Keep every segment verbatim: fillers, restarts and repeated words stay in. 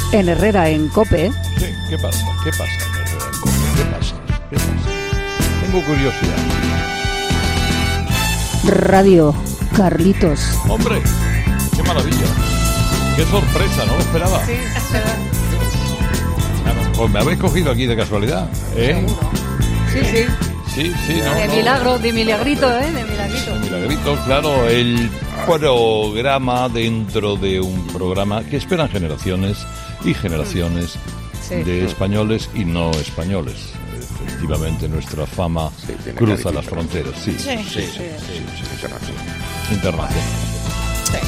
En Herrera, en COPE. Sí, ¿qué pasa? ¿Qué pasa en Herrera, en COPE? ¿Qué pasa? ¿Qué pasa? Tengo curiosidad. Radio Carlitos. ¡Hombre! ¡Qué maravilla! ¡Qué sorpresa! ¿No lo esperaba? Sí, Pues me habéis cogido aquí de casualidad, ¿eh? sí, sí. Sí, sí, no, De no. milagro, de milagrito, ¿eh? De milagrito. Milagrito, claro, el programa dentro de un programa que esperan generaciones y generaciones Sí. de españoles y no españoles. Efectivamente, nuestra fama Sí, tiene cruza cariño, las pero- fronteras, sí, Sí, sí, sí, sí, sí. sí, Internacional. internacional. Sí.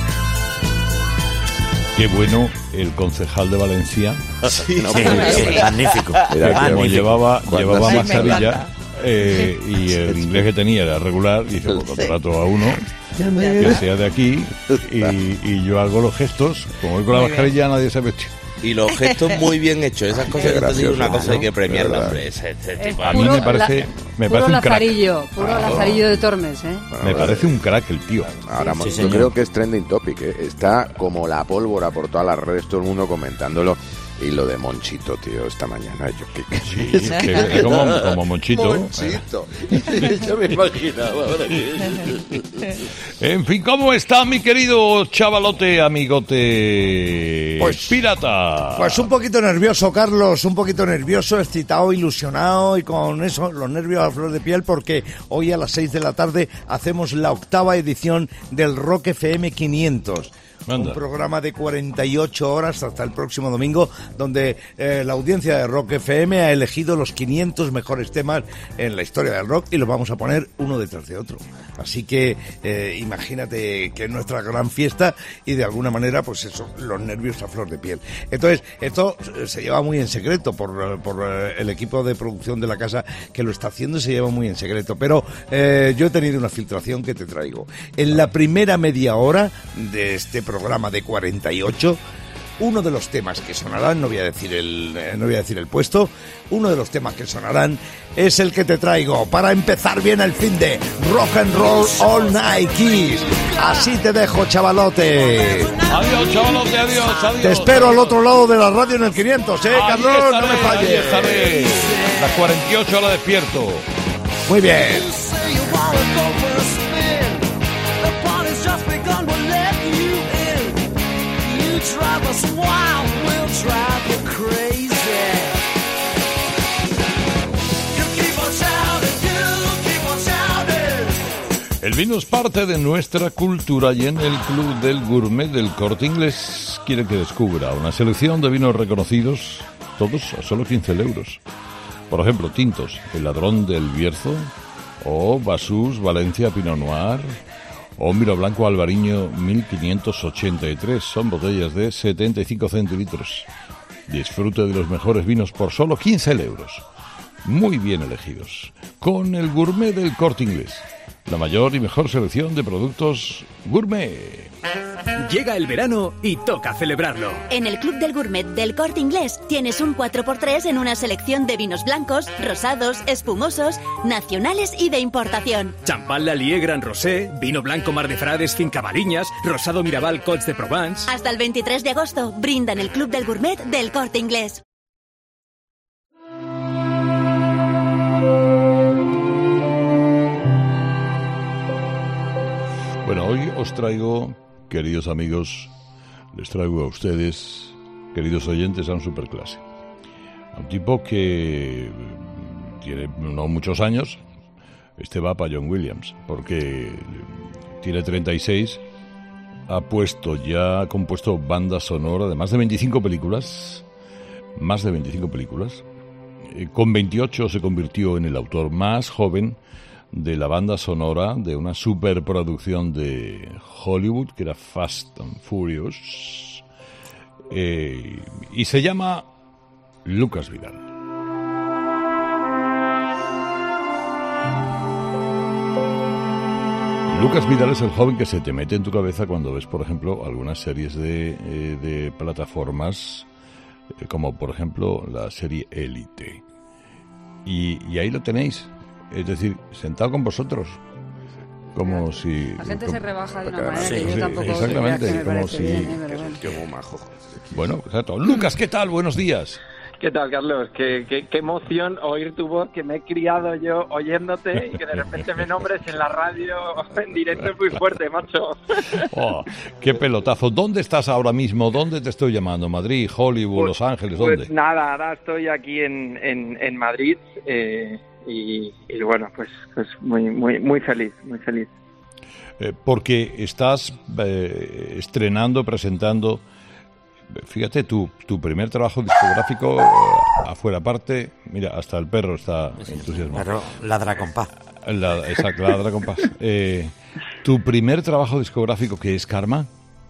Qué bueno el concejal de Valencia, Sí, No, sí, pero- sí, magnífico. Mira, que qué como magnífico. llevaba, Cuando llevaba sí me mascarilla eh, y el inglés que tenía era regular, y dice, pues contrato a uno que sea de aquí y, y yo hago los gestos, como voy con la Muy mascarilla nadie se metió. Y los gestos muy bien hechos. Esas cosas que te digo, una gracioso, cosa hay ¿no? que premiarla, ¿Verdad? hombre. Ese, ese tipo. A mí me parece, me puro parece un crack. lazarillo, puro lazarillo de Tormes, ¿eh? Me parece un crack el tío. Ahora, Sí, yo señor. creo que es trending topic, ¿eh? Está como la pólvora por todas las redes, todo el mundo comentándolo. Y lo de Monchito, tío, esta mañana, yo qué... Sí, que es como, como Monchito. Monchito. Yo me imaginaba ahora que... En fin, ¿cómo está mi querido chavalote, amigote Pues- pirata? Pues un poquito nervioso, Carlos, un poquito nervioso, excitado, ilusionado y con eso, los nervios a flor de piel, porque hoy a las seis de la tarde hacemos la octava edición del Rock F M quinientos. Anda. Un programa de cuarenta y ocho horas hasta el próximo domingo, donde eh, la audiencia de Rock F M ha elegido los quinientos mejores temas en la historia del rock y los vamos a poner uno detrás de otro. Así que eh, imagínate que es nuestra gran fiesta y de alguna manera, pues eso, los nervios a flor de piel. Entonces, esto eh, se lleva muy en secreto por, eh, por eh, el equipo de producción de la casa que lo está haciendo, se lleva muy en secreto. Pero eh, yo he tenido una filtración que te traigo. En la primera media hora de este programa de cuarenta y ocho, uno de los temas que sonarán, no voy a decir el, eh, no voy a decir el puesto, uno de los temas que sonarán es el que te traigo para empezar bien el fin de Rock and Roll All Night Kiss. Así te dejo, chavalote. Adiós, chavalote, adiós, adiós. Te espero al otro lado de la radio en el quinientos, ¿eh, Ahí Carlos? estaré, No me ahí falles. estaré. Las cuarenta y ocho horas despierto. Muy bien. El vino es parte de nuestra cultura y en el Club del Gourmet del Corte Inglés quiere que descubra una selección de vinos reconocidos, todos a solo quince euros. Por ejemplo, tintos, El Ladrón del Bierzo, o Basús Valencia Pinot Noir, o Miro Blanco Albariño mil quinientos ochenta y tres. Son botellas de setenta y cinco centilitros. Disfrute de los mejores vinos por solo quince euros. Muy bien elegidos. Con el Gourmet del Corte Inglés. La mayor y mejor selección de productos gourmet. Llega el verano y toca celebrarlo. En el Club del Gourmet del Corte Inglés tienes un cuatro por tres en una selección de vinos blancos, rosados, espumosos, nacionales y de importación. Champán Lallier Gran Rosé, vino blanco Mar de Frades Finca Baliñas, rosado Mirabal Cots de Provence. Hasta el veintitrés de agosto, brinda en el Club del Gourmet del Corte Inglés. Bueno, hoy os traigo, queridos amigos, les traigo a ustedes, queridos oyentes, a un superclase. A un tipo que tiene no muchos años, este va para John Williams, porque tiene treinta y seis, ha puesto ya, ha compuesto banda sonora de más de veinticinco películas, más de veinticinco películas. Eh, con veintiocho se convirtió en el autor más joven de la banda sonora de una superproducción de Hollywood que era Fast and Furious, eh, y se llama Lucas Vidal. Lucas Vidal es el joven que se te mete en tu cabeza cuando ves, por ejemplo, algunas series de, eh, de plataformas, eh, como por ejemplo la serie Élite. Y, y ahí lo tenéis. Es decir, sentado con vosotros, como si... La gente como, se rebaja de una Claro, manera sí, que yo sí, tampoco... exactamente, creas que me como parece si- bien, ¿eh? Pero Que es bueno. un tío muy majo. Bueno, exacto. Lucas, ¿qué tal? Buenos días. ¿Qué tal, Carlos? Qué, qué, qué emoción oír tu voz, que me he criado yo oyéndote y que de repente me nombres en la radio en directo es muy fuerte, macho. Oh, qué pelotazo. ¿Dónde estás ahora mismo? ¿Dónde te estoy llamando? ¿Madrid, Hollywood, Pues- Los Ángeles? Pues ¿Dónde? nada, ahora estoy aquí en, en, en Madrid eh, y, y bueno, pues, pues muy, muy, muy feliz, muy feliz. Eh, porque estás eh, estrenando, presentando... Fíjate, tu, tu primer trabajo discográfico, eh, afuera aparte, mira, hasta el perro está entusiasmado. Pero ladra con paz. La, exacto, ladra con paz. Eh, tu primer trabajo discográfico, ¿qué es Karma?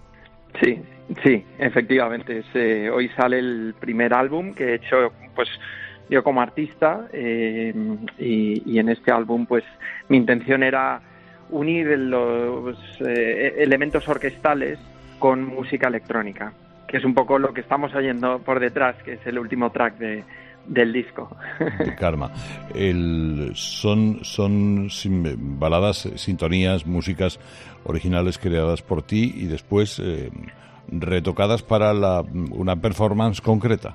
Sí, sí, efectivamente. Es, eh, hoy sale el primer álbum que he hecho, pues yo como artista eh, y, y en este álbum, pues mi intención era unir los eh, elementos orquestales con música electrónica, que es un poco lo que estamos oyendo por detrás, que es el último track de, del disco. De Karma. El, son son sim- baladas, sintonías, músicas originales creadas por ti y después eh, retocadas para la, una performance concreta.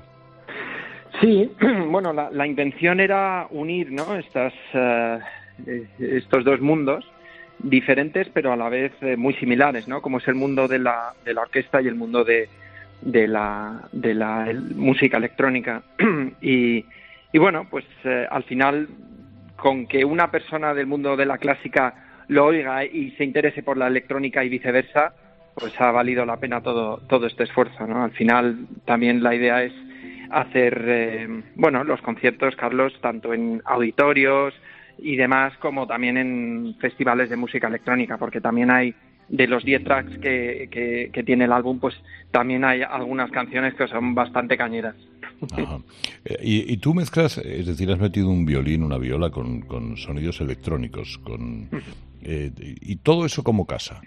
Sí, bueno, la, la intención era unir, ¿no?, estas, uh, estos dos mundos diferentes, pero a la vez eh, muy similares, ¿no?, como es el mundo de la, de la orquesta y el mundo de de la de la el, música electrónica y, y bueno, pues eh, al final, con que una persona del mundo de la clásica lo oiga y se interese por la electrónica y viceversa, pues ha valido la pena todo todo este esfuerzo, ¿no? Al final también la idea es hacer eh, bueno, los conciertos, Carlos, tanto en auditorios y demás, como también en festivales de música electrónica, porque también hay, de los diez tracks que, que, que tiene el álbum, pues también hay algunas canciones que son bastante cañeras. Ajá. Y, y tú mezclas, es decir, has metido un violín, una viola con, con sonidos electrónicos, con eh, y todo eso como casa.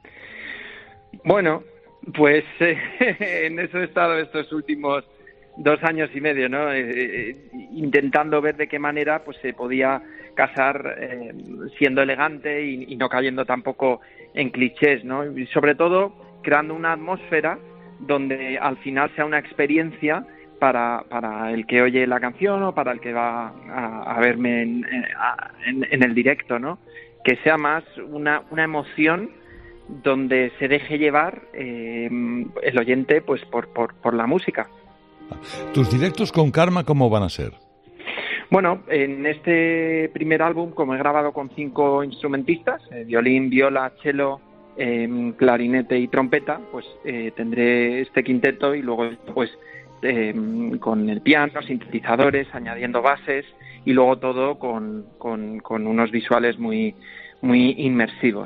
Bueno, pues eh, en eso he estado estos últimos dos años y medio, ¿no? Eh, eh, intentando ver de qué manera pues se podía casar eh, siendo elegante y, y no cayendo tampoco en clichés, ¿no? Y sobre todo creando una atmósfera donde al final sea una experiencia para, para el que oye la canción o para el que va a, a verme en, en, en el directo, ¿no? Que sea más una, una emoción donde se deje llevar eh, el oyente pues por, por, por la música. ¿Tus directos con Karma cómo van a ser? Bueno, en este primer álbum, como he grabado con cinco instrumentistas, eh, violín, viola, cello, eh, clarinete y trompeta, pues eh, tendré este quinteto y luego pues eh, con el piano, sintetizadores, añadiendo bases y luego todo con, con, con unos visuales muy, muy inmersivos.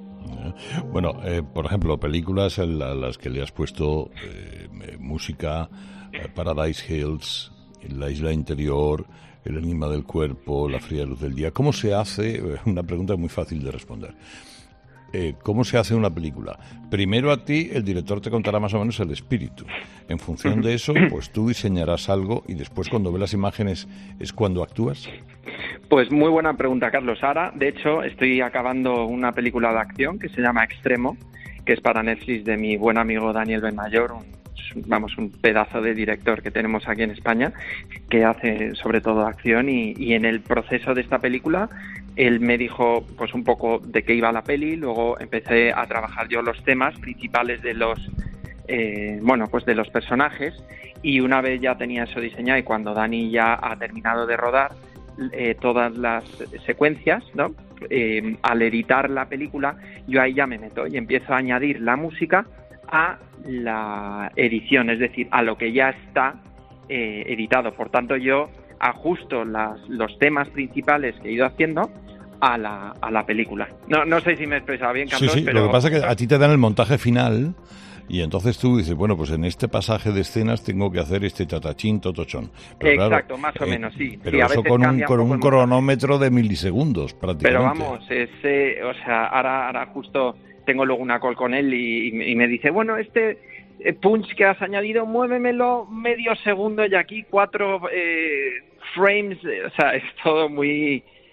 Bueno, eh, por ejemplo, películas a las que le has puesto eh, música, eh, Paradise Hills, La Isla Interior, El Enigma del Cuerpo, La Fría Luz del Día. ¿Cómo se hace? Una pregunta muy fácil de responder. Eh, ¿Cómo se hace una película? Primero a ti el director te contará más o menos el espíritu. En función de eso, pues tú diseñarás algo y después cuando ves las imágenes es cuando actúas. Pues muy buena pregunta, Carlos. Ahora, de hecho, estoy acabando una película de acción que se llama Extremo, que es para Netflix, de mi buen amigo Daniel Benmayor, un, vamos, un pedazo de director que tenemos aquí en España, que hace sobre todo acción y, y en el proceso de esta película él me dijo pues un poco de qué iba la peli, luego empecé a trabajar yo los temas principales de los eh, bueno, pues de los personajes, y una vez ya tenía eso diseñado y cuando Dani ya ha terminado de rodar eh, todas las secuencias, ¿no? Eh, al editar la película yo ahí ya me meto y empiezo a añadir la música a la edición, es decir, a lo que ya está eh, editado. Por tanto, yo ajusto las, los temas principales que he ido haciendo a la, a la película. No, no sé si me he expresado bien, Carlos, sí, sí. pero... Lo que pasa es que a ti te dan el montaje final y entonces tú dices, bueno, pues en este pasaje de escenas tengo que hacer este tatachín, totochón. Pero exacto, claro, más o eh, menos, sí. Pero sí, a eso veces con un, cambia con un un poco el cronómetro de milisegundos, prácticamente. Pero vamos, ese, o sea, ahora, ahora justo tengo luego una call con él y, y, me, y me dice, bueno, este punch que has añadido, muévemelo medio segundo y aquí cuatro eh, frames, o sea, es todo muy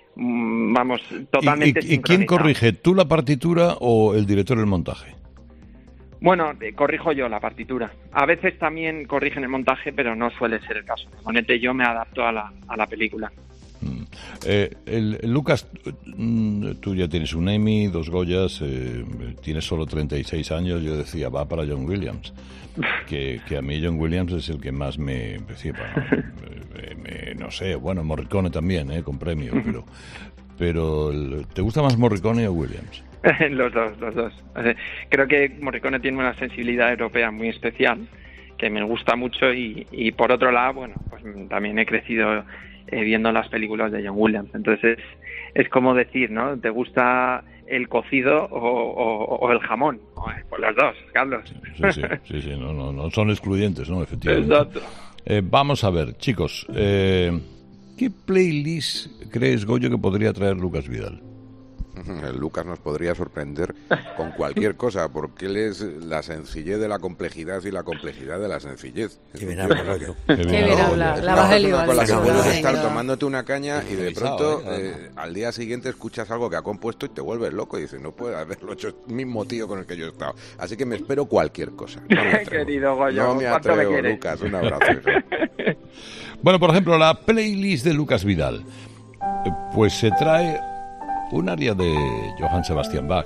mm, vamos, totalmente ¿Y, y, y quién corrige, tú la partitura o el director del montaje? Bueno, eh, corrijo yo la partitura. A veces también corrigen el montaje, pero no suele ser el caso. Normalmente yo me adapto a la, a la película. Mm. Eh, el, el Lucas, tú ya tienes un Emmy, dos Goyas, eh, tienes solo treinta y seis años. Yo decía, va para John Williams. Que, que a mí John Williams es el que más me... Decía, bueno, me, me, no sé, bueno, Morricone también, eh, con premio, pero... Pero, ¿te gusta más Morricone o Williams? Los dos, los dos. Creo que Morricone tiene una sensibilidad europea muy especial, que me gusta mucho, y, y por otro lado, bueno, pues también he crecido eh, viendo las películas de John Williams. Entonces es, es como decir, ¿no? ¿Te gusta el cocido o, o, o el jamón? Pues los dos, Carlos. Sí, sí, sí, sí, no, no, no son excluyentes, ¿no? Efectivamente. Exacto. Eh, vamos a ver, chicos, eh, ¿qué playlist crees, Goyo, que podría traer Lucas Vidal? El Lucas nos podría sorprender con cualquier cosa, porque él es la sencillez de la complejidad y la complejidad de la sencillez. Qué bien habla, Goyo. Qué bien habla, la Evangelio. Con la que Vale, puedes venga. estar tomándote una caña y de pronto Pesado, ¿eh? eh, al día siguiente escuchas algo que ha compuesto y te vuelves loco y dices, no puede haberlo hecho el mismo tío con el que yo he estado. Así que me espero cualquier cosa. No me atrevo. Querido Goyo, no me ¿cuánto me atrevo, quieres? Lucas. Un abrazo, hijo. Bueno, por ejemplo, la playlist de Lucas Vidal. Eh, Pues se trae un aria de Johann Sebastian Bach.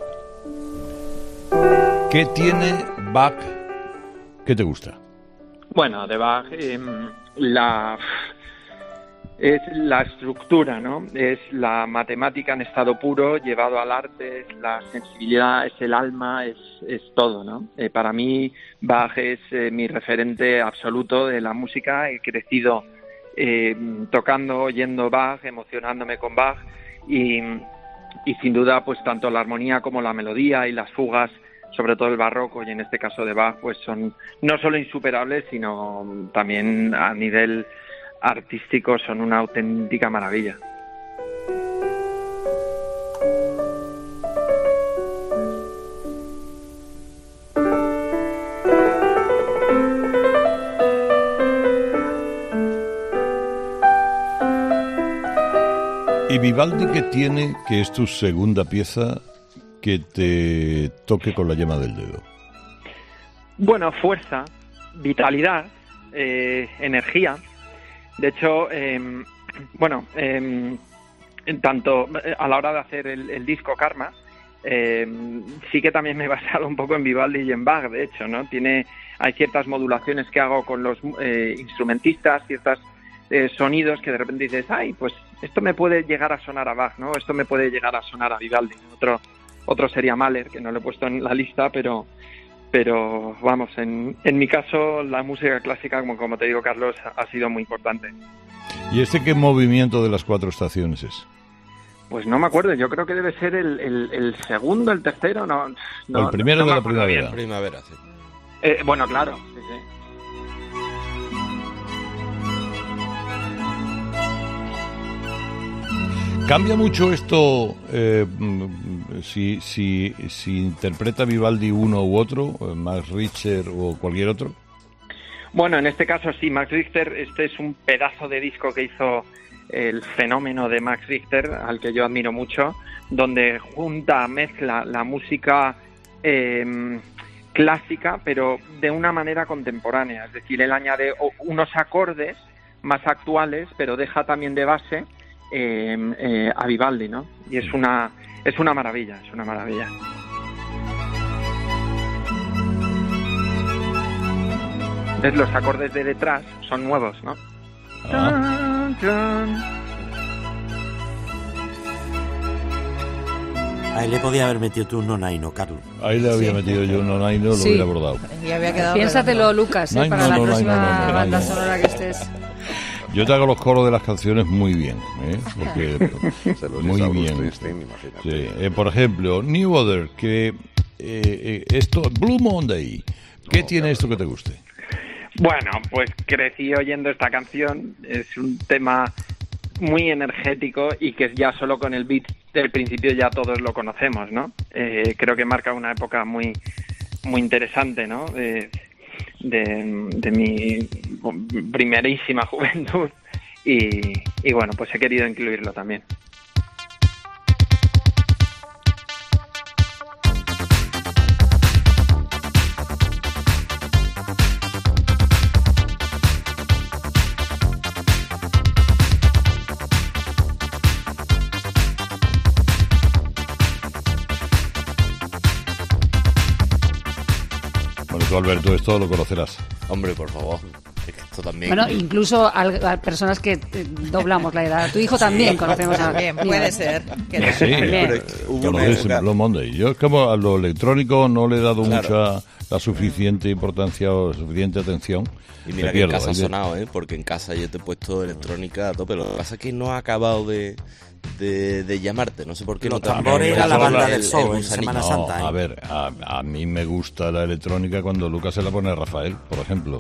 ¿Qué tiene Bach que te gusta? Bueno, de Bach, eh, la, es la estructura, ¿no? Es la matemática en estado puro llevado al arte, es la sensibilidad, es el alma, es, es todo, ¿no? Eh, para mí Bach es eh, mi referente absoluto de la música. He crecido eh, tocando, oyendo Bach, emocionándome con Bach, y, y sin duda pues tanto la armonía como la melodía y las fugas, sobre todo el barroco y en este caso de Bach, pues son no solo insuperables, sino también a nivel artístico son una auténtica maravilla. ¿Y Vivaldi qué tiene, que es tu segunda pieza, que te toque con la yema del dedo? Bueno, fuerza, vitalidad, eh, energía. De hecho, eh, bueno, eh, tanto a la hora de hacer el, el disco Karma, eh, sí que también me he basado un poco en Vivaldi y en Bach, de hecho, ¿no? Tiene, hay ciertas modulaciones que hago con los eh, instrumentistas, ciertos eh, sonidos que de repente dices, ay, pues esto me puede llegar a sonar a Bach, ¿no? Esto me puede llegar a sonar a Vivaldi. Otro, otro sería Mahler, que no lo he puesto en la lista, pero... Pero vamos, en, en mi caso la música clásica, como, como te digo, Carlos, ha sido muy importante. ¿Y este qué movimiento de las cuatro estaciones es? Pues no me acuerdo, yo creo que debe ser el, el, el segundo, el tercero, no, no el primero no de me la acuerdo primavera. bien. Primavera, sí. Eh, bueno, claro, sí, sí. ¿Cambia mucho esto eh, si, si, si interpreta Vivaldi uno u otro, Max Richter o cualquier otro? Bueno, en este caso sí, Max Richter, este es un pedazo de disco que hizo el fenómeno de Max Richter, al que yo admiro mucho, donde junta, mezcla la música eh, clásica, pero de una manera contemporánea. Es decir, él añade unos acordes más actuales, pero deja también de base eh, eh, a Vivaldi, ¿no? Y es una, es una maravilla, es una maravilla. ¿Ves? Los acordes de detrás son nuevos, ¿no? Ah. Ahí le podía haber metido tú un nonaino, Carlos. Ahí le había Sí. metido yo un nonaino, lo Sí. hubiera abordado. Y había quedado Piénsatelo, Lucas, ¿eh? Nine, para no, la no, próxima nine, no, no, banda nine, no. sonora que estés. Yo te hago los coros de las canciones muy bien, ¿eh? Porque, Se los muy hizo bien. Bruce Springsteen, imagínate. Sí. Eh, por ejemplo, New Order, que eh, eh, esto, Blue Monday, ¿qué Oh, tiene esto que te guste? Bueno, pues crecí oyendo esta canción, es un tema muy energético y que ya solo con el beat del principio ya todos lo conocemos, ¿no? Eh, creo que marca una época muy muy interesante, ¿no? De, de, de mi primerísima juventud y, y bueno, pues he querido incluirlo también. Tú, Alberto, esto lo conocerás. Hombre, por favor. Es que esto también... Bueno, incluso a, a personas que eh, doblamos la edad. Tu hijo también sí, conocemos a... También, puede ser. Que sí, conoces Blue Monday. Yo es como a lo electrónico no le he dado claro. mucha, la suficiente importancia o suficiente atención. Y mira que pierdo, en casa ha sonado, ¿eh? Porque en casa yo te he puesto electrónica a tope. Lo que pasa es que no ha acabado de... De, de llamarte, no sé por qué los no tambores era la banda del sol en Semana no, Santa. ¿eh? A ver, a, a mí me gusta la electrónica cuando Lucas se la pone a Rafael, por ejemplo.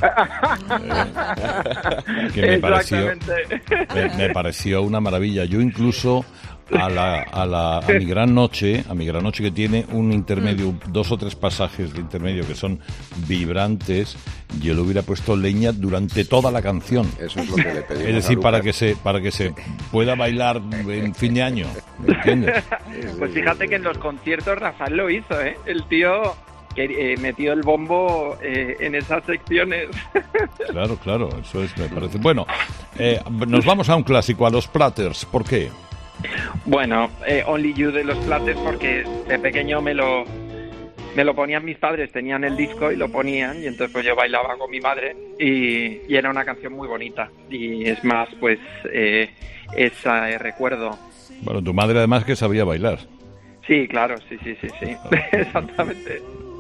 eh, que me pareció, me, me pareció una maravilla. Yo incluso a la, a la a mi gran noche, a mi gran noche que tiene un intermedio, dos o tres pasajes de intermedio que son vibrantes, yo le hubiera puesto leña durante toda la canción. Eso es lo que le pedimos. Es decir, para que se para que se pueda bailar en fin de año, ¿me entiendes? Pues fíjate que en los conciertos Rafael lo hizo, ¿eh? El tío que eh, metió el bombo eh, en esas secciones. Claro, claro, eso es, me parece. Bueno, eh, nos vamos a un clásico, a los Platters. ¿Por qué? Bueno, eh, Only You de los Platters, porque de pequeño me lo me lo ponían mis padres, tenían el disco y lo ponían, y entonces pues yo bailaba con mi madre y, y era una canción muy bonita, y es más pues eh, ese recuerdo. Bueno, tu madre además que sabía bailar. Sí, claro, sí, sí, sí, sí, exactamente.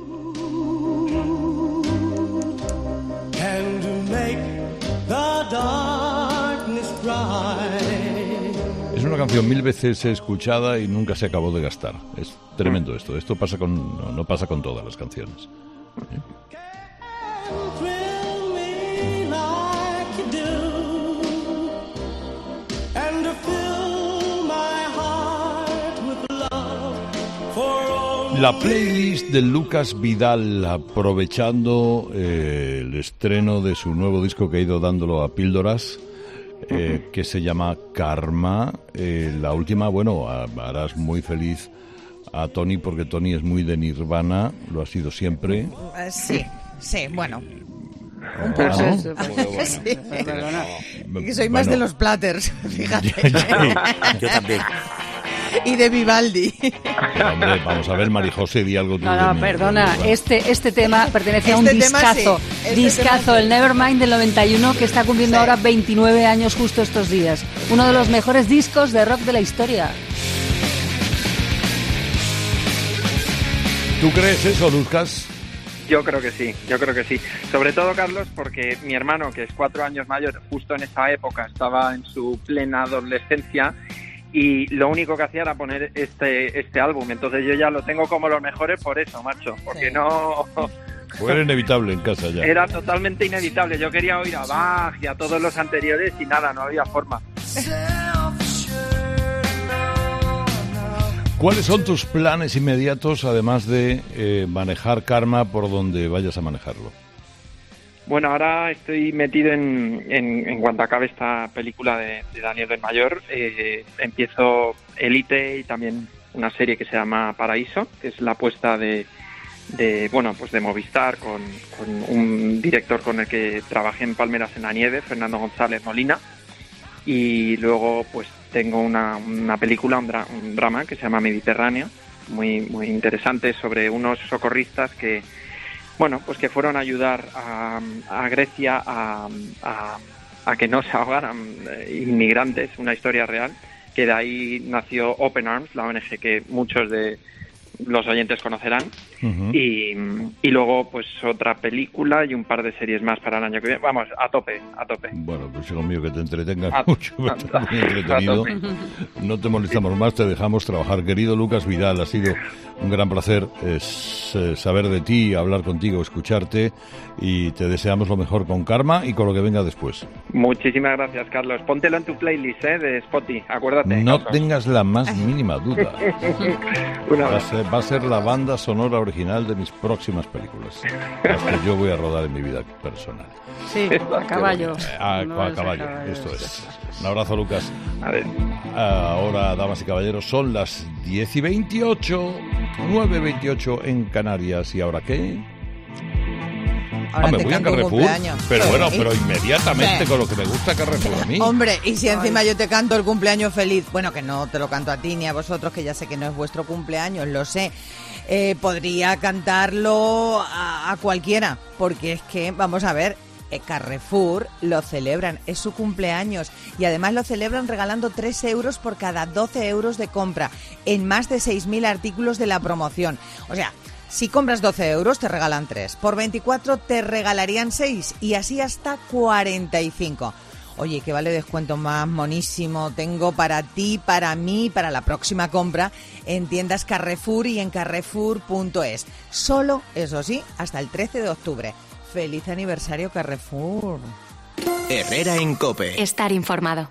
And to make the darkness bright. Es una canción mil veces escuchada y nunca se acabó de gastar. Es tremendo esto. Esto pasa con no, no pasa con todas las canciones. ¿Eh? La playlist de Lucas Vidal, aprovechando eh, el estreno de su nuevo disco que ha ido dándolo a píldoras, eh, que se llama Karma. Eh, la última, bueno, harás muy feliz a Tony porque Tony es muy de Nirvana, lo ha sido siempre. Uh, sí, sí, bueno. Un poco. ¿no? Sí, sí. Que soy más bueno. de los Platters, fíjate. Yo también. Y de Vivaldi. Hombre, vamos a ver, Marijose, di algo tú. No, no, de perdona, de este este tema pertenece este a un discazo, sí. este discazo, sí. el Nevermind del noventa y uno, que está cumpliendo sí. ahora veintinueve años justo estos días. Uno de los mejores discos de rock de la historia. ¿Tú crees eso, Lucas? Yo creo que sí, yo creo que sí. Sobre todo, Carlos, porque mi hermano, que es cuatro años mayor, justo en esa época estaba en su plena adolescencia, y lo único que hacía era poner este este álbum. Entonces yo ya lo tengo como los mejores por eso, macho. Porque sí. no... Fue inevitable en casa ya. Era totalmente inevitable. Yo quería oír a Bach y a todos los anteriores y nada, no había forma. ¿Cuáles son tus planes inmediatos, además de eh, manejar Karma por donde vayas a manejarlo? Bueno, ahora estoy metido en, en, en cuanto acabe esta película de, de Daniel Benmayor. Eh, empiezo Elite y también una serie que se llama Paraíso, que es la apuesta de, de bueno, pues de Movistar con, con un director con el que trabajé en Palmeras en la Nieve, Fernando González Molina. Y luego pues tengo una, una película, un, dra- un drama que se llama Mediterráneo, muy, muy interesante, sobre unos socorristas que bueno, pues que fueron a ayudar a, a Grecia a, a, a que no se ahogaran inmigrantes, una historia real, que de ahí nació Open Arms, la O N G que muchos de los oyentes conocerán, uh-huh. y, y luego pues otra película y un par de series más para el año que viene. Vamos, a tope, a tope. Bueno, pues hijo mío, que te entretengas a, mucho, a, que estás muy entretenido. No te molestamos más, te dejamos trabajar. Querido Lucas Vidal, ha sido un gran placer es, eh, saber de ti, hablar contigo, escucharte, y te deseamos lo mejor con Karma y con lo que venga después. Muchísimas gracias, Carlos. Póntelo en tu playlist, ¿eh? De Spotify, acuérdate. No Carlos. tengas la más mínima duda. Una va, a ser, va a ser la banda sonora original de mis próximas películas, las que yo voy a rodar en mi vida personal. Sí, a caballo. A, no a caballo, caballo, esto es. Un abrazo, Lucas. A ver. Ahora, damas y caballeros, son las diez y veintiocho, nueve y veintiocho en Canarias. ¿Y ahora qué? Ahora ah, me te voy a canto un Carrefour, cumpleaños. pero Sí. bueno, pero inmediatamente Sí. con lo que me gusta Carrefour a mí. Hombre, y si encima yo te canto el cumpleaños feliz, bueno, que no te lo canto a ti ni a vosotros, que ya sé que no es vuestro cumpleaños, lo sé, eh, podría cantarlo a, a cualquiera, porque es que, vamos a ver, eh, Carrefour lo celebran, es su cumpleaños y además lo celebran regalando tres euros por cada doce euros de compra en más de seis mil artículos de la promoción. O sea, si compras doce euros te regalan tres, por veinticuatro te regalarían seis y así hasta cuarenta y cinco. Oye, que vale descuento más monísimo tengo para ti, para mí, para la próxima compra en tiendas Carrefour y en carrefour punto es. Solo, eso sí, hasta el trece de octubre. ¡Feliz aniversario, Carrefour! Herrera en COPE. Estar informado.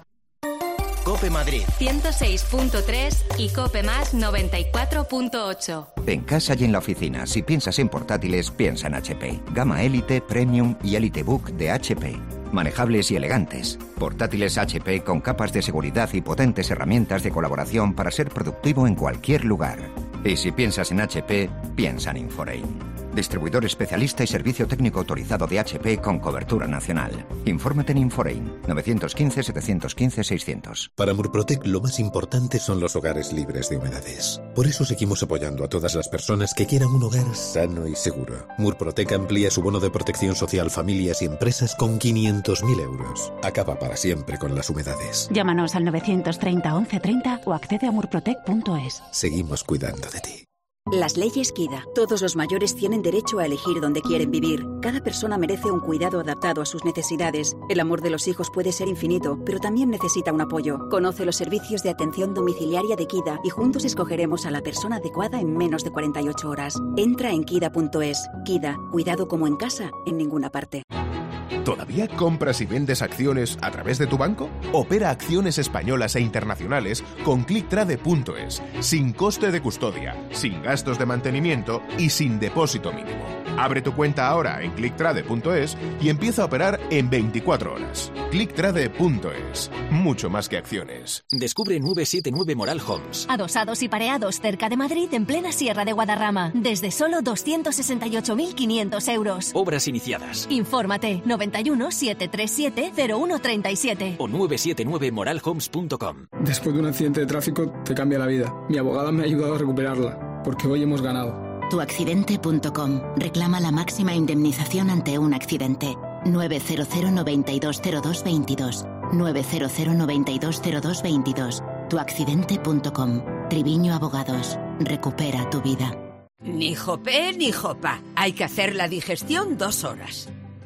COPE Madrid. ciento seis punto tres y COPE Más noventa y cuatro punto ocho. En casa y en la oficina, si piensas en portátiles, piensa en H P. Gama Elite, Premium y Elite Book de H P. Manejables y elegantes. Portátiles H P con capas de seguridad y potentes herramientas de colaboración para ser productivo en cualquier lugar. Y si piensas en H P, piensa en Inforein. Distribuidor especialista y servicio técnico autorizado de H P con cobertura nacional. Infórmate en Inforein. nueve uno cinco, siete uno cinco, seiscientos. Para Murprotec lo más importante son los hogares libres de humedades. Por eso seguimos apoyando a todas las personas que quieran un hogar sano y seguro. Murprotec amplía su bono de protección social familias y empresas con quinientos mil euros. Acaba para siempre con las humedades. Llámanos al novecientos treinta, once treinta o accede a murprotec punto es. Seguimos cuidando de ti. Las leyes Kida. Todos los mayores tienen derecho a elegir dónde quieren vivir. Cada persona merece un cuidado adaptado a sus necesidades. El amor de los hijos puede ser infinito, pero también necesita un apoyo. Conoce los servicios de atención domiciliaria de Kida y juntos escogeremos a la persona adecuada en menos de cuarenta y ocho horas. Entra en kida punto es. Kida. Cuidado como en casa, en ninguna parte. ¿Todavía compras y vendes acciones a través de tu banco? Opera acciones españolas e internacionales con clicktrade punto es, sin coste de custodia, sin gastos de mantenimiento y sin depósito mínimo. Abre tu cuenta ahora en clicktrade punto es y empieza a operar en veinticuatro horas. clicktrade punto es, mucho más que acciones. Descubre nueve siete nueve Moral Homes. Adosados y pareados cerca de Madrid, en plena Sierra de Guadarrama, desde solo doscientos sesenta y ocho mil quinientos euros. Obras iniciadas. Infórmate noventa y uno, setecientos treinta y siete, cero uno treinta y siete o nueve siete nueve moral homes punto com. Después de un accidente de tráfico te cambia la vida. Mi abogada me ha ayudado a recuperarla, porque hoy hemos ganado. tu accidente punto com. Reclama la máxima indemnización ante un accidente. nueve cero cero, noventa y dos, cero dos, veintidós. nueve cero cero, noventa y dos, cero dos, veintidós. tu accidente punto com. Triviño Abogados. Recupera tu vida. Ni jopé ni jopa. Hay que hacer la digestión dos horas.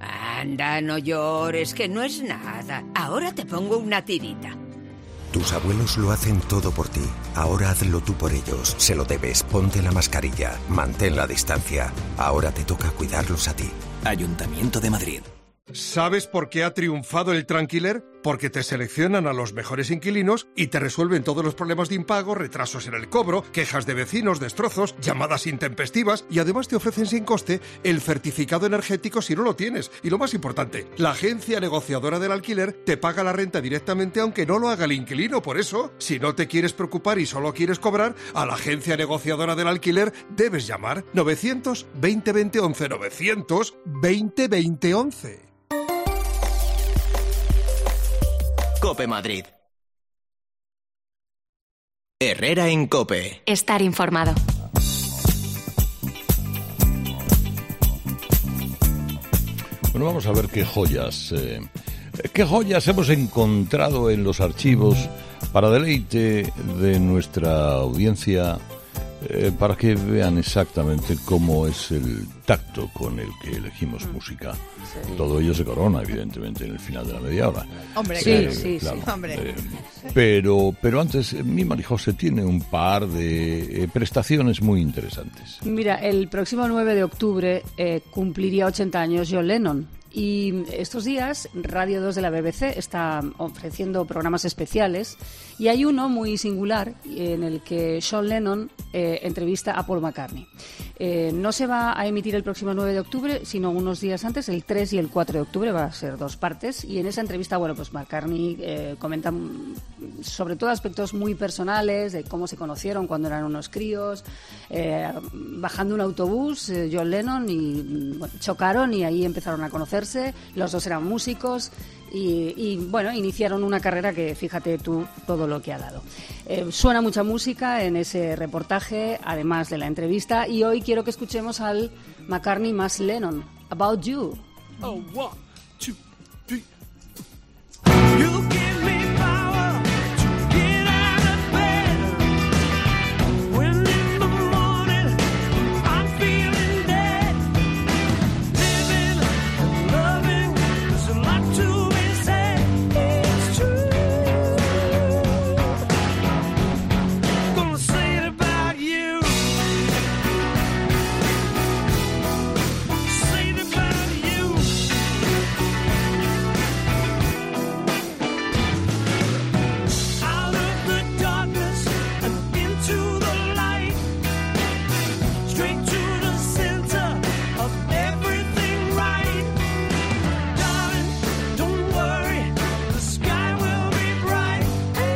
Anda, no llores, que no es nada. Ahora te pongo una tirita. Tus abuelos lo hacen todo por ti. Ahora hazlo tú por ellos. Se lo debes. Ponte la mascarilla. Mantén la distancia. Ahora te toca cuidarlos a ti. Ayuntamiento de Madrid. ¿Sabes por qué ha triunfado el Tranquiler? Porque te seleccionan a los mejores inquilinos y te resuelven todos los problemas de impago, retrasos en el cobro, quejas de vecinos, destrozos, llamadas intempestivas y además te ofrecen sin coste el certificado energético si no lo tienes. Y lo más importante, la agencia negociadora del alquiler te paga la renta directamente aunque no lo haga el inquilino. Por eso, si no te quieres preocupar y solo quieres cobrar, a la agencia negociadora del alquiler debes llamar novecientos veinte veinte once, novecientos veinte veinte once. COPE Madrid. Herrera en COPE. Estar informado. Bueno, vamos a ver qué joyas, eh, qué joyas hemos encontrado en los archivos para deleite de nuestra audiencia, eh, para que vean exactamente cómo es el tacto con el que elegimos música. Sí. Todo ello se corona, evidentemente, en el final de la media hora. Hombre, sí, claro, sí, claro. sí. Hombre. Eh, pero, pero antes, mi Marijose tiene un par de eh, prestaciones muy interesantes. Mira, el próximo nueve de octubre eh, cumpliría ochenta años John Lennon. Y estos días Radio dos de la B B C está ofreciendo programas especiales y hay uno muy singular en el que John Lennon eh, entrevista a Paul McCartney. Eh, no se va a emitir el próximo nueve de octubre, sino unos días antes, el tres y el cuatro de octubre, va a ser dos partes. Y en esa entrevista, bueno, pues McCartney eh, comenta sobre todo aspectos muy personales, de cómo se conocieron cuando eran unos críos, eh, bajando un autobús, eh, John Lennon, y bueno, chocaron y ahí empezaron a conocerse. Los dos eran músicos. Y, y, bueno, iniciaron una carrera que, fíjate tú, todo lo que ha dado. Eh, suena mucha música en ese reportaje, además de la entrevista, y hoy quiero que escuchemos al McCartney más Lennon, About You. Oh, one, two, three. You give me power to get out of bed. When in the morning I'm feeling dead. Living and loving, there's a lot to be said. It's true. Gonna say it about you. Say it about you. Out of the darkness and into the light. Straight to the center of everything right. Darling, don't worry, the sky will be bright.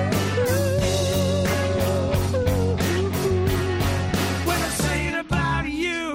When I say it about you.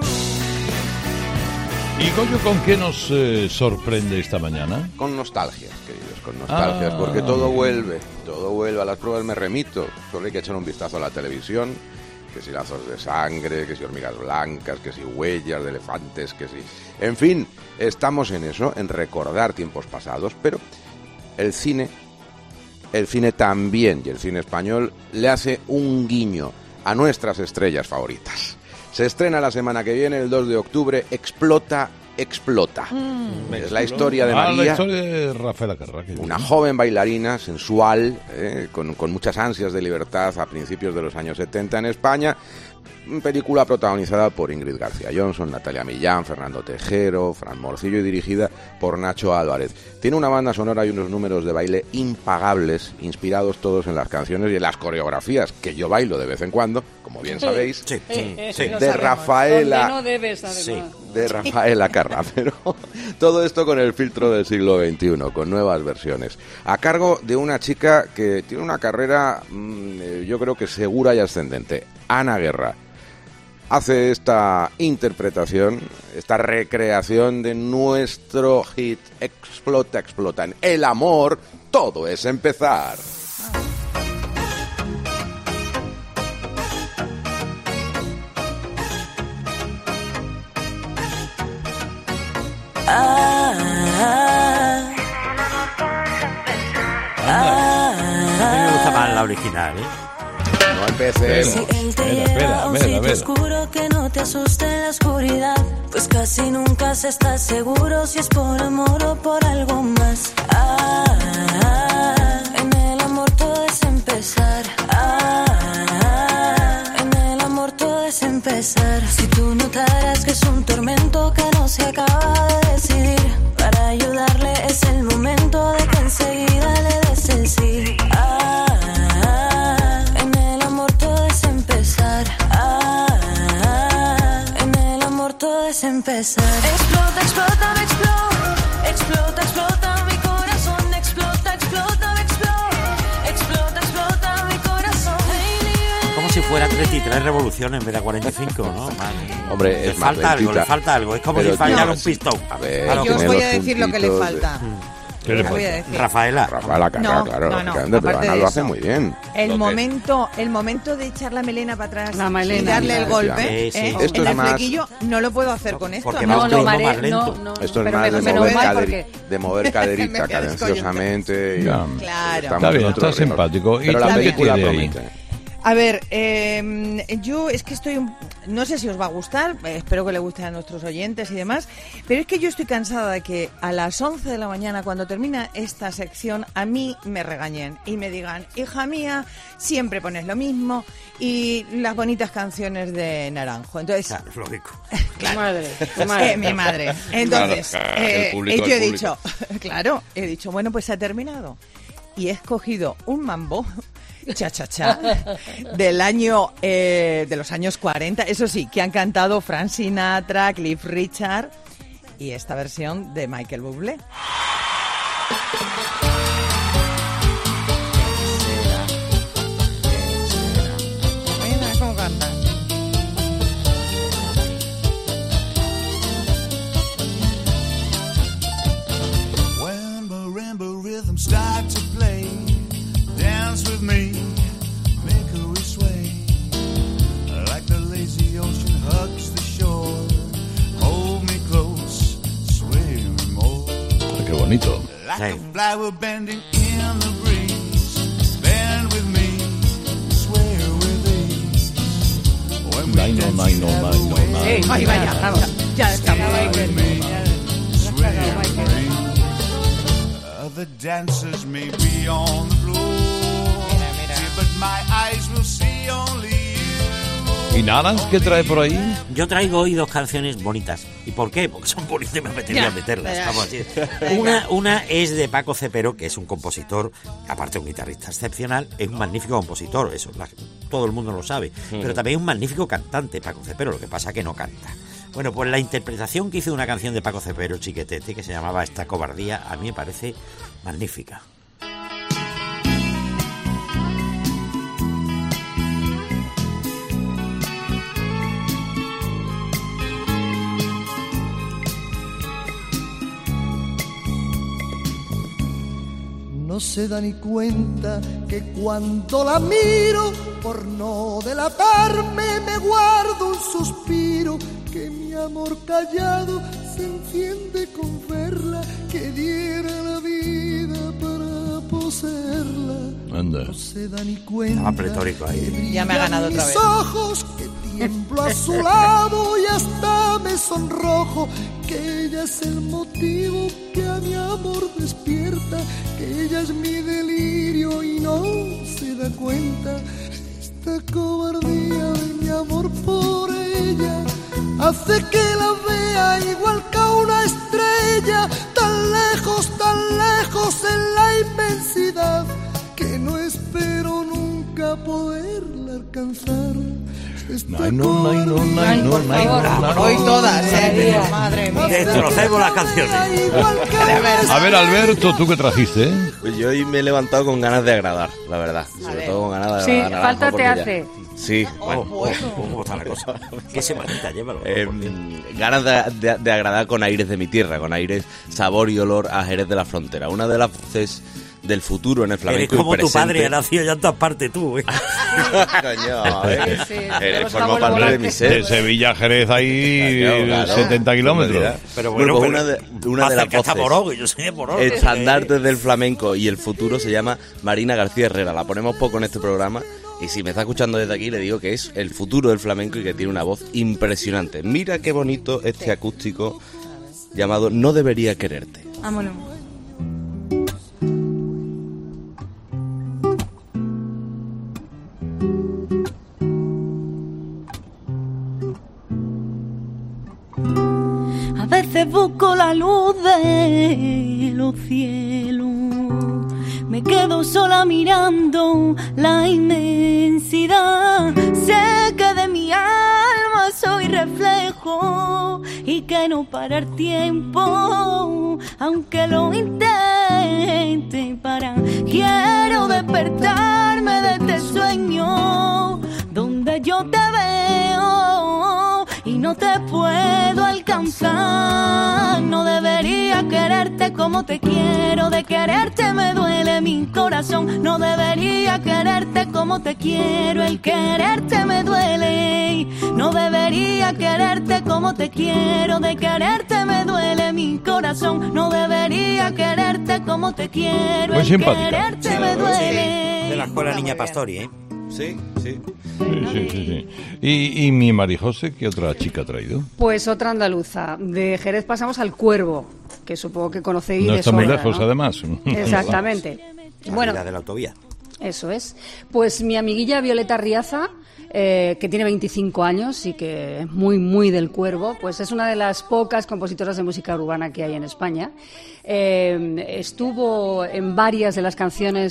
¿Y Goyo con qué nos eh, sorprende esta mañana? Con nostalgias, queridos, con nostalgias, Ah. porque todo vuelve, todo vuelve, a las pruebas me remito, solo hay que echar un vistazo a la televisión, que si lazos de sangre, que si hormigas blancas, que si huellas de elefantes, que si... En fin, estamos en eso, en recordar tiempos pasados, pero el cine, el cine también, y el cine español, le hace un guiño a nuestras estrellas favoritas. Se estrena la semana que viene, el dos de octubre, Explota, Explota. Es la historia de Ah, María. la historia de Rafaela Carrà. que Una bien. joven bailarina sensual, eh, con, con muchas ansias de libertad a principios de los años setenta en España. Película protagonizada por Ingrid García Johnson, Natalia Millán, Fernando Tejero, Fran Morcillo y dirigida por Nacho Álvarez. Tiene una banda sonora y unos números de baile impagables, inspirados todos en las canciones y en las coreografías que yo bailo de vez en cuando, como bien sabéis, Sí, eh, sí, lo de sabemos. Rafaela. Donde no debes, además. Sí, de Rafaela Carrà, pero todo esto con el filtro del siglo veintiuno, con nuevas versiones, a cargo de una chica que tiene una carrera, mmm, eh, yo creo que segura y ascendente, Ana Guerra. Hace esta interpretación, esta recreación de nuestro hit Explota, Explota. En el amor, todo es empezar. Ah, ah, a mí me gusta más la original, ¿eh? No empecemos. Si él te lleva a un sitio oscuro, que no te asuste en la oscuridad, pues casi nunca se está seguro si es por amor o por algo más. Ah, ah, en el amor todo es empezar. Ah, ah, en el amor todo es empezar. Si tú notaras que es un tormento que no se acaba de decidir, para ayudarle es el momento de que enseguida le des el sí. Ah, ah, en el amor todo es empezar. Ah, ah, en el amor todo es empezar. Explota, explota, me explota. Explota, explota mi corazón. Explota, explota, me explota. Explota, explota mi corazón. Como si fuera treinta y tres revoluciones en vez de cuarenta y cinco, ¿no? Vale. Hombre, le es más falta algo, lentita. le falta algo. Es como Pero si fallara no, un pistón. A ver, A lo Yo os que- voy a decir lo que le falta. ¿Qué le Os voy a falta? decir. Rafaela. Rafaela Carrà, No, claro, no, no, lógicamente, pero aparte Ana de lo hace eso. muy bien. El Lo que- momento, el momento de echar la melena para atrás La melena, y darle el claro. golpe, Sí, sí. ¿eh? Esto en es el más- flequillo, no lo puedo hacer con esto. Porque no, más no, ritmo, mare- más lento. no, no, Esto es pero más de menos mover, mal caderi- porque- de mover caderita Me voy a cadenciosamente. y- Ya. Claro. estamos Está bien, en otro está ritmo. simpático. ¿Y Pero la tú qué película tiene ahí? promete. A ver, eh, yo es que estoy, un- no sé si os va a gustar, eh, espero que le guste a nuestros oyentes y demás, pero es que yo estoy cansada de que a las once de la mañana, cuando termina esta sección, a mí me regañen y me digan, hija mía, siempre pones lo mismo y las bonitas canciones de Naranjo. Entonces, Claro, es lógico. claro, Madre, tu madre. eh, mi madre. Entonces, Claro, eh, el público, yo he el dicho, claro, he dicho, bueno, pues se ha terminado. Y he escogido un mambo Cha Cha Cha, del año, eh, de los años cuarenta, eso sí, que han cantado Frank Sinatra, Cliff Richard y esta versión de Michael Bublé. Mira cómo canta. When marimba rhythms start to play, dance with me, make her sway, like the lazy ocean hugs the shore. Hold me close, sway me more. Ah, qué bonito. Like a flower bending in the breeze, bend with me, sway with ease. When we Nine, no, dance nine, no, together, nine, no, way nine. Sí, ahí vaya, vamos. Ya estamos. Other dancers may be on the floor, yeah, but my eyes will see only you. ¿Y Naranj qué trae por ahí? Yo traigo hoy dos canciones bonitas. ¿Y por qué? Porque son bonitas y me apetecía Ya, meterlas. ya. Vamos así. Una, una es de Paco Cepero, que es un compositor, aparte de un guitarrista excepcional, es un magnífico compositor, eso la- todo el mundo lo sabe. Mm. Pero también es un magnífico cantante, Paco Cepero, lo que pasa que no canta. Bueno, pues la interpretación que hizo de una canción de Paco Cepero, Chiquetete, que se llamaba Esta cobardía, a mí me parece magnífica. No se da ni cuenta que cuando la miro, por no delatarme, me guardo un suspiro, que mi amor callado se enciende con verla, que diera la vida para poseerla. Anda. No se da ni cuenta. Estaba pletórico ahí. Ya me ha ganado otra mis vez. ojos, que tiemblo a su lado y hasta me sonrojo, que ella es el motivo que a mi amor despierta, que ella es mi delirio y no se da cuenta. Esta cobardía de mi amor por ella hace que la vea igual que a una estrella, tan lejos, tan lejos en la inmensidad, que no espero nunca poderla alcanzar. Nine, no, nine, no, nine, no, nine, no, nine. Hoy todas, ¿eh? Madre mía. Destrocemos las canciones. A ver, Alberto, ¿tú qué trajiste? eh? Pues yo hoy me he levantado con ganas de agradar, la verdad. Sobre todo con ganas de Sí, agradar. Naranjo, falta te porque ya- hace. Sí, bueno. Oh, ¿Cómo está la cosa? ¿Qué semanita? Llévalo. Eh, ganas de, de- de agradar con aires de mi tierra, con aires sabor y olor a Jerez de la Frontera. Una de las voces del futuro en el Eres flamenco como y tu padre, presente. ha nacido ya en todas partes tú. ¿eh? Coño, eh. Sí, Eres los forma abuelos parte de mi volantes. ser. De Sevilla a Jerez hay Claro, claro. setenta kilómetros. Pero Bueno, bueno, pues pero una de, una más de las cerca está voces Morón, y yo soy de Morón. estandartes del flamenco y el futuro se llama Marina García Herrera. La ponemos poco en este programa y si me está escuchando desde aquí le digo que es el futuro del flamenco y que tiene una voz impresionante. Mira qué bonito este acústico llamado No debería quererte. Vámonos. A veces busco la luz de los cielos, me quedo sola mirando la inmensidad. Sé que de mi alma soy reflejo y que no para el tiempo, aunque lo intente parar. Quiero despertarme de este sueño donde yo te veo y no te puedo alcanzar. No debería quererte como te quiero, de quererte me duele mi corazón. No debería quererte como te quiero, el quererte me duele. No debería quererte como te quiero, de quererte me duele mi corazón. No debería quererte como te quiero, Muy el simpática. quererte me duele. De la escuela Niña Pastori, ¿eh? Sí, sí. Sí, sí, sí, sí. ¿Y, y mi Marijose, qué otra chica ha traído? Pues otra andaluza. De Jerez pasamos al Cuervo, que supongo que conocéis No de está muy sobra, lejos, ¿no? además. Exactamente. Bueno, La de la autovía. eso es. Pues mi amiguilla Violeta Riaza, eh, que tiene veinticinco años y que es muy, muy del Cuervo, pues es una de las pocas compositoras de música urbana que hay en España. Eh, estuvo en varias de las canciones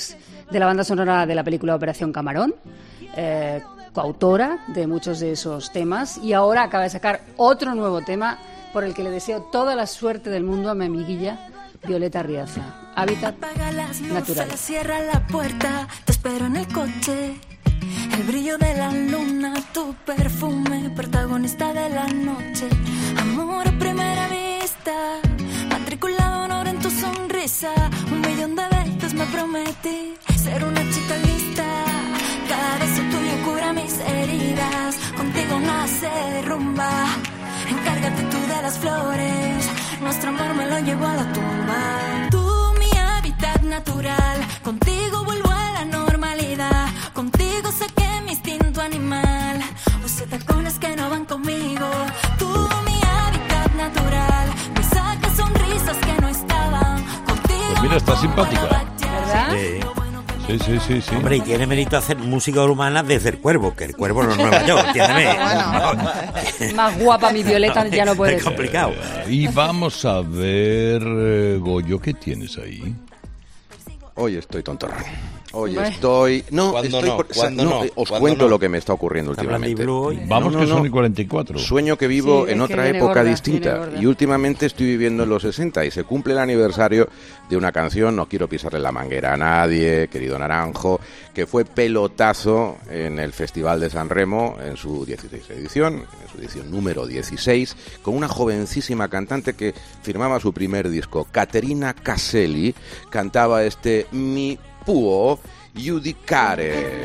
de la banda sonora de la película Operación Camarón, eh, coautora de muchos de esos temas, y ahora acaba de sacar otro nuevo tema por el que le deseo toda la suerte del mundo a mi amiguilla Violeta Riaza. Hábitat Apaga las natural. luces, cierra la puerta, te espero en el coche. El brillo de la luna, tu perfume, protagonista de la noche. Amor a primera vista, matriculado honor en tu sonrisa. Un millón de veces me prometí ser una chica lista. Cada beso tuyo cura mis heridas, contigo nada se derrumba. Encárgate tú de las flores, nuestro amor me lo llevo a la tumba. Tú mi hábitat natural, contigo vuelvo a la normalidad. Contigo saqué mi instinto animal, usé tacones que no van conmigo. Tú mi hábitat natural, me sacas sonrisas que no estaban. Contigo Pues mira, está simpática. ¿Verdad? Sí. Sí, sí, sí, sí. Hombre, y tiene mérito hacer música urbana desde el Cuervo, que el Cuervo no es Nueva York, entiéndeme. Más guapa mi Violeta ya no puede Es ser. complicado. Y vamos a ver, eh, Goyo, ¿qué tienes ahí? Hoy estoy tontorrón. Hoy Hombre. estoy... No, ¿Cuándo estoy no? por- ¿Cuándo no, no? eh, Os ¿Cuándo cuento no? lo que me está ocurriendo Está Blandi últimamente. Blue hoy. Vamos, No, que no, son no. y cuarenta y cuatro. Sueño que vivo Sí, en es otra que viene época gorda, distinta viene gorda. y últimamente estoy viviendo en los sesenta y se cumple el aniversario de una canción, No quiero pisarle la manguera a nadie, querido Naranjo, que fue pelotazo en el Festival de San Remo en su dieciséis edición, en su edición número dieciséis, con una jovencísima cantante que firmaba su primer disco, Caterina Caselli, cantaba este Mi può giudicare.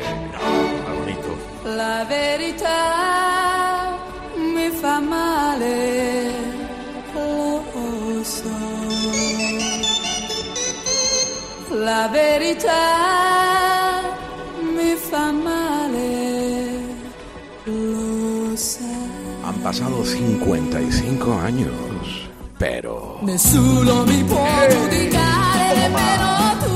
La verità mi fa male, lo so. La verità mi fa male, lo so. Han pasado cincuenta y cinco años, pero... Nessuno mi può giudicare, nemmeno tu.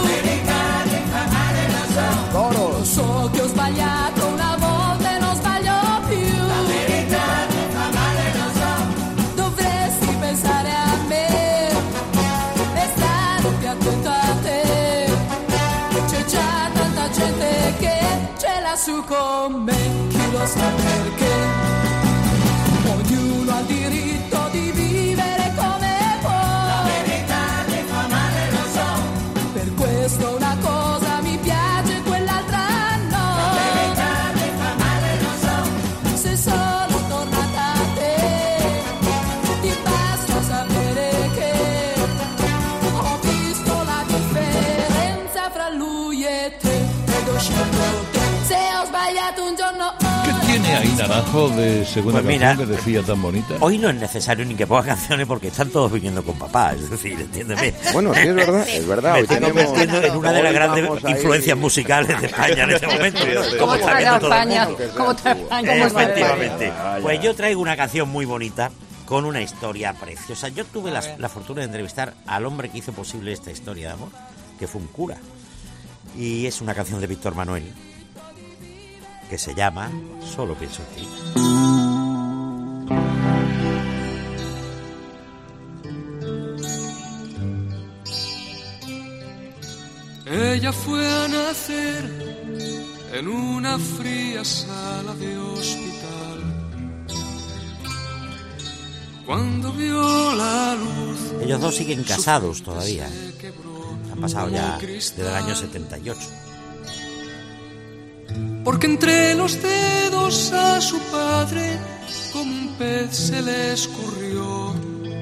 Lo so che ho sbagliato una volta e non sbaglio più. La verità mi fa male, lo so. Dovresti pensare a me e stare più attento a te. C'è già tanta gente che ce l'ha su con me, chi lo sa perché. Ognuno ha il diritto di vivere come può. La verità mi fa male, lo so. Per questo una cosa mi piace, quell'altra no. La verità mi fa male, lo so. Se sono tornata a te, ti basta sapere che ho visto la differenza fra lui e te. Ed ho scelto te. Se ho sbagliato un giorno ¿Qué tiene ahí Naranjo de segunda Pues mira, canción que decía tan bonita? Hoy no es necesario ni que ponga canciones porque están todos viniendo con papá, es decir, entiéndeme. Bueno, sí, es verdad, es verdad. Me Hoy estoy tenemos- convirtiendo en una de las hoy grandes vamos a ir- influencias musicales de España en este momento. Sí, Como ¿Cómo está te viendo todo el España? mundo. ¿Cómo te España? Efectivamente. Vaya. Pues yo traigo una canción muy bonita con una historia preciosa. Yo tuve la, la fortuna de entrevistar al hombre que hizo posible esta historia de amor, que fue un cura. Y es una canción de Víctor Manuel que se llama Solo pienso en ti. Ella fue a nacer en una fría sala de hospital. Cuando vio la luz, Ellos dos siguen casados todavía. Han pasado ya desde el año setenta y ocho. porque entre los dedos a su padre como un pez se le escurrió.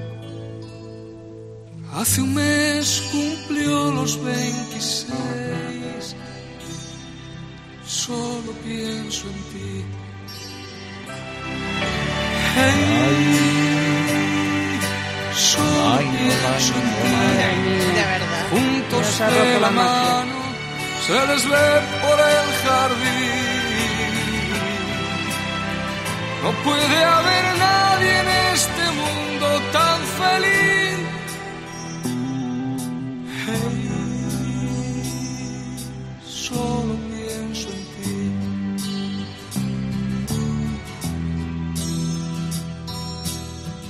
Hace un mes cumplió los veintiséis. Solo pienso en ti. Hey, solo Ay, no, pienso ay, en no, ti. ay, de verdad. Juntos Nos ha roto de la la magia. mano se les ve por el jardín. No puede haber nadie en este mundo tan feliz. Hey, solo pienso en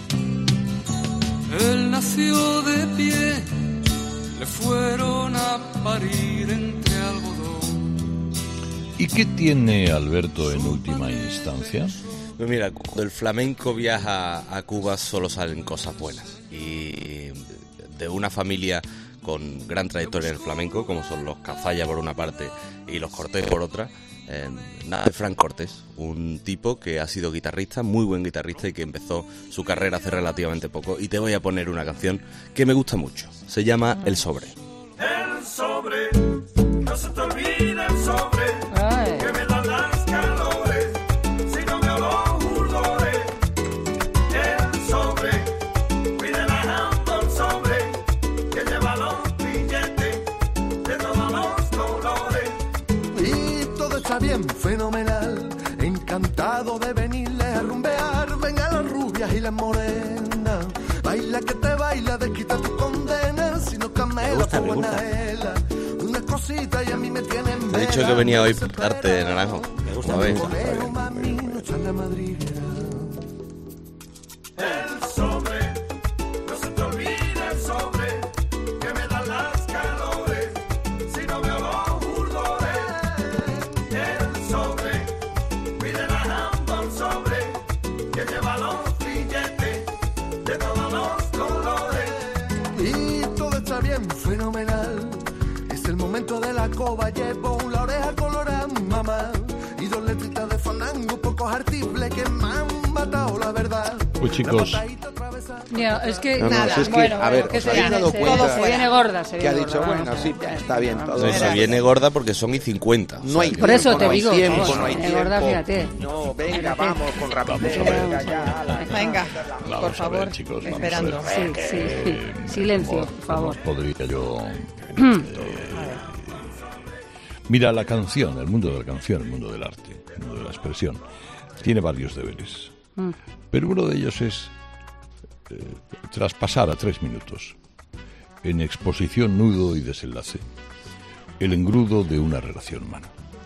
ti. Él nació de pie, le fueron a parir entre algodón. ¿Y qué tiene Alberto en última instancia? Pues mira, cuando el flamenco viaja a Cuba solo salen cosas buenas. Y de una familia con gran trayectoria en el flamenco, como son los Cazalla por una parte y los Cortés por otra, eh, nada de Fran Cortés, un tipo que ha sido guitarrista, muy buen guitarrista y que empezó su carrera hace relativamente poco. Y te voy a poner una canción que me gusta mucho, se llama El Sobre. El sobre, no se te olvide el sobre, que me da las calores, si no me los jurdores. El sobre, pide la jamba el sobre, que lleva los billetes de todos los colores. Y todo está bien, fenomenal, encantado de venirle a rumbear. Venga las rubias y las morenas, baila que te baila, desquita tu condena, si no camela tu buena hela. Una cosita y a mí me tienen He dicho que venía hoy arte de naranjo. Me gusta, A ver. me gusta. El sobre, no se te olvide el sobre, que me da las calores, si no me los jurdores. El sobre, pide la jamba un sobre, que lleva los billetes de todos los colores. Y todo está bien, fenomenal. Es el momento de la coba, llevo la oreja colorada, mamá. Y dos letritas de fandango, pocos artibles que me han matado, la verdad. Pues chicos, Ya, es que No, no, nada, si es que, bueno, a bueno, ver, ¿qué ¿os se habéis viene? dado Se- cuenta se viene gorda, se que viene ha dicho, gorda, bueno, vamos, sí, ya, está bien, todo No, se viene gorda porque son y cincuenta. No hay Por eso tiempo, te no hay digo, tiempo, vamos, no hay viene gorda, tiempo. fíjate. No, venga, Fíjate. vamos con rapidez. Vamos a ver. Venga, ya, ala. Venga, vamos por a favor, ver, chicos, vamos esperando. a ver. Sí, sí, Eh, silencio, ¿cómo- por favor. cómo podría yo... eh, mira, la canción, el mundo de la canción, el mundo del arte, el mundo de la expresión, tiene varios deberes. Mm. Pero uno de ellos es eh, traspasar a tres minutos, en exposición, nudo y desenlace, el engrudo de una relación humana.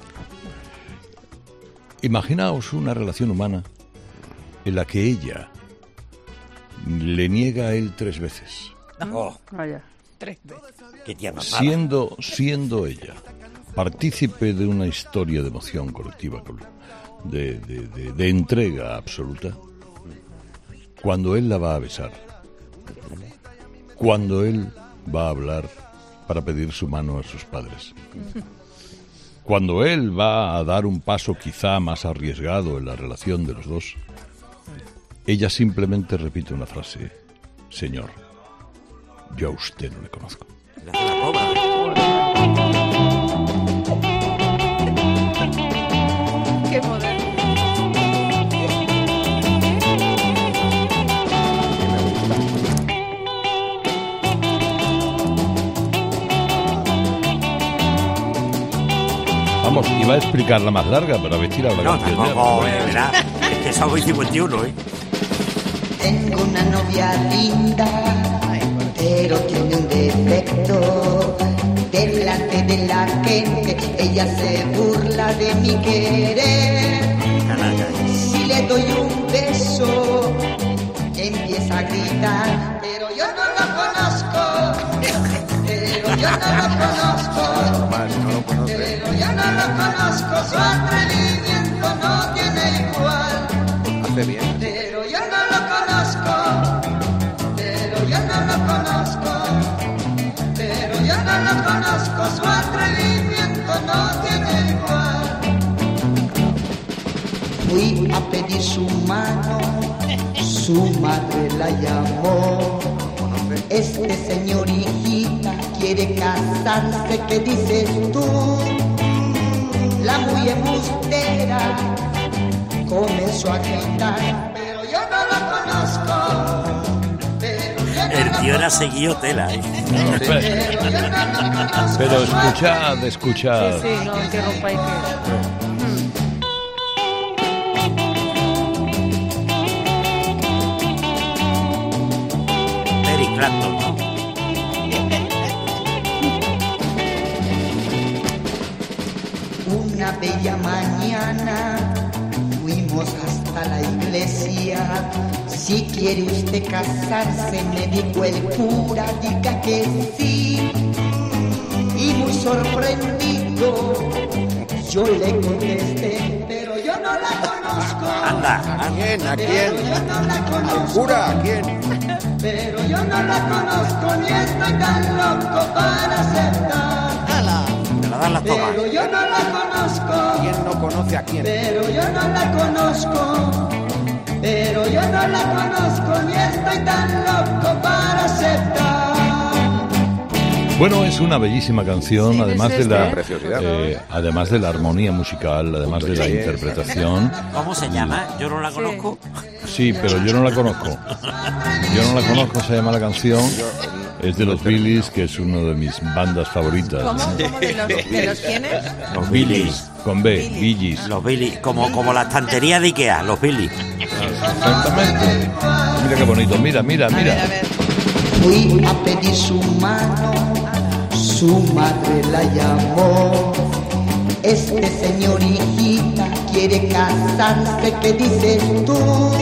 Imaginaos una relación humana en la que ella le niega a él tres veces, Oh, Vaya. Tres veces. qué tierna. siendo, siendo ella partícipe de una historia de emoción colectiva, de, de- de- de entrega absoluta, cuando él la va a besar, cuando él va a hablar para pedir su mano a sus padres, cuando él va a dar un paso quizá más arriesgado en la relación de los dos, ella simplemente repite una frase: Señor, yo a usted no le conozco. La, la cobra. Qué moderno. Vamos, iba a explicar la más larga, pero habéis tirado la No, canción. tampoco, de verdad. Es que somos cincuenta y uno, ¿eh? Tengo una novia linda, pero tiene un defecto. Delante de la gente, ella se burla de mi querer. Si le doy un beso, empieza a gritar, pero yo no lo conozco. Pero yo no lo conozco. Pero yo no lo conozco. Su atrevimiento no tiene igual. Hace bien. Pero yo no lo conozco, pero yo no lo conozco, pero yo no lo conozco, su atrevimiento no tiene igual. Fui a pedir su mano, su madre la llamó. Este señor hijita quiere casarse, ¿qué dices tú? La muy embustera comenzó a gritar, pero yo no lo conozco. Pero yo no El lo tío era seguido tela, ¿eh? No, espera. Pero yo no lo conozco. Pero escuchad, escuchad. Sí, sí, no interrumpáis que... Eric Clapton, ¿no? Una bella mañana fuimos hasta la iglesia. Si quiere usted casarse, me dijo el cura, diga que sí. y muy sorprendido yo le contesté, pero yo no la conozco. Anda, ¿A quién? ¿A quién? Pero yo no la ¿Al conozco. cura? ¿A quién? Pero yo no la conozco ni estoy tan loco para aceptar. te la dan las tomas. Pero yo no la conozco. ¿Quién no conoce a quién? Pero yo no la conozco. Pero yo no la conozco ni estoy tan loco para aceptar. Bueno, es una bellísima canción, Sí, además es de la este. Preciosidad. eh, además de la armonía musical, además de la Sí. interpretación. ¿Cómo se llama? Yo no la conozco. Sí, pero yo no la conozco. Yo no la conozco, se llama la canción. Es de los Billys, que es una de mis bandas favoritas. ¿Cómo? ¿Cómo de los, de los quiénes? Los Billys. Con B, Billys. Los Billys, como, como la estantería de Ikea, los Billys. Exactamente. Mira qué bonito, mira, mira, A ver, a mira. ver. Fui a pedir su mano, su madre la llamó. Este señor hijita quiere casarse, ¿qué dices tú?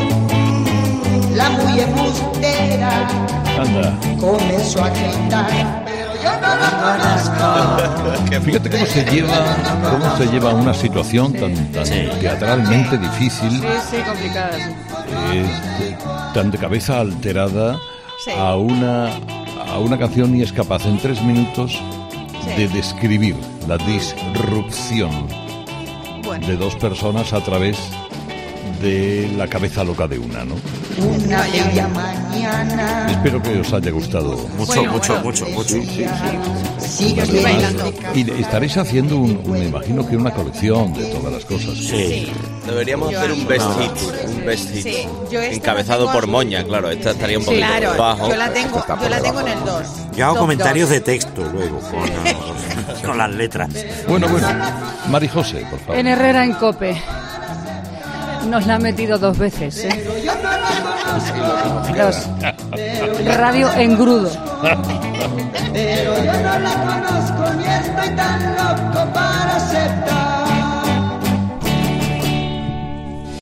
La muy embustera Anda. comenzó a gritar, pero yo no la conozco. Fíjate cómo se lleva, cómo se lleva una situación tan, tan teatralmente difícil, Sí, sí, complicada. Sí. eh, tan de cabeza alterada Sí. a una a una canción y es capaz en tres minutos de describir la disrupción Bueno. de dos personas a través de la cabeza loca de una, ¿no? Una bella mañana. Espero que os haya gustado. Mucho, Bueno, mucho, bueno. mucho, mucho. Sí, Yo estoy bailando. Y estaréis haciendo, un, un- me imagino que una colección de todas las cosas. Sí. Deberíamos Yo hacer un ahí- best No. hit, un best hit. Sí, yo esta Encabezado la por tengo- Moña, claro, esta estaría un poquito Claro, bajo. yo la tengo, Está por yo la tengo en debajo. el dos. Yo hago Top comentarios dos. de texto luego con, eh, con las letras. Bueno, bueno. Mari José, por favor. En Herrera en Cope. Nos la ha metido dos veces, ¿eh? Dos. Radio engrudo. pero yo no la conozco ni estoy tan loco para aceptar.